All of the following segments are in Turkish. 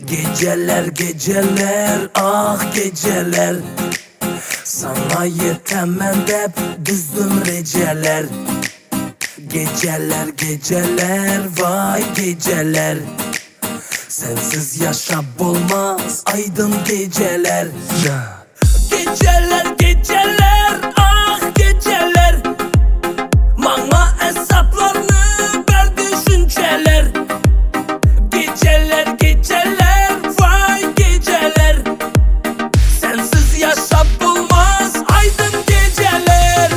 Geceler geceler ah geceler, sana yetemem dep düzdüm receler. Geceler geceler vay geceler, sensiz yaşap olmaz aydın geceler. Geceler geceler ah geceler, bana hesaplarını ver düşünceler. Geceler geceler vay geceler, sensiz yaşap olmaz aydın geceler.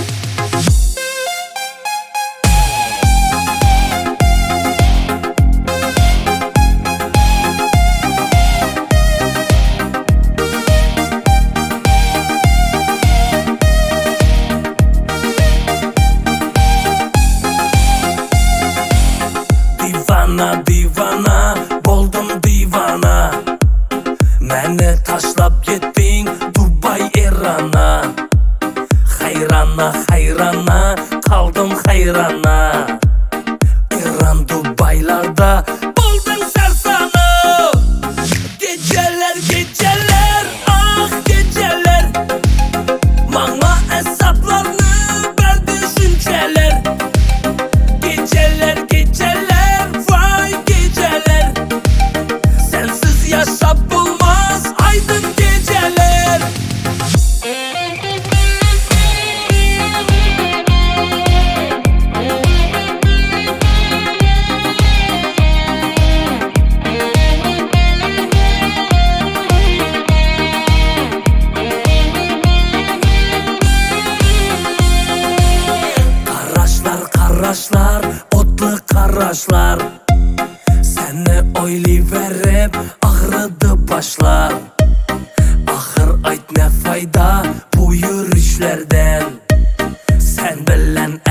Divana divana boldum divana, məni taşlap getdin Dubai İran'a. Hayrana hayrana kaldım hayrana, İran Dubai'larda buldum sersana. Geceler geceler ah geceler, bana hesaplarını ver düşünceler. Geceler geceler vay geceler, sensiz yaşap olmaz aydın geceler. Karaşlar, otlu karaşlar, seni oylayıverip ağrıdı başlar. Ahır ayt ne fayda bu yürüyüşlerden, sen bilen